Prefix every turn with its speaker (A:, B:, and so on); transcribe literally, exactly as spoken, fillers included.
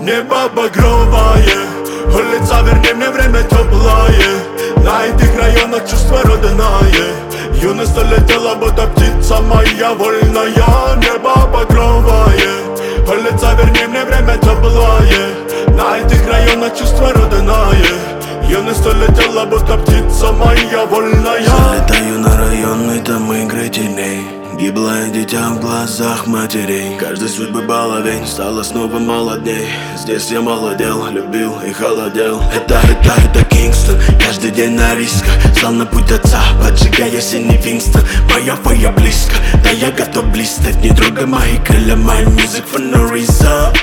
A: Небо багровое, улица, верни мне время теплое. На этих районах чувство родное. Юность улетела, будто птица моя вольная. Небо багровое, улица, верни мне время теплое. На этих районах чувство родное. Юность улетела, будто птица моя вольная.
B: Залетаю на районный, там игры теней. Гиблое дитя в глазах матерей. Каждой судьбы баловень стала снова молодней. Здесь я молодел, любил и холодел. Это, это, это Кингстон, каждый день на рисках. Стал на путь отца, поджигая синий Винстон. Моя твоя близко, да я готов блистать. Не трогай мои крылья, my music for no reason.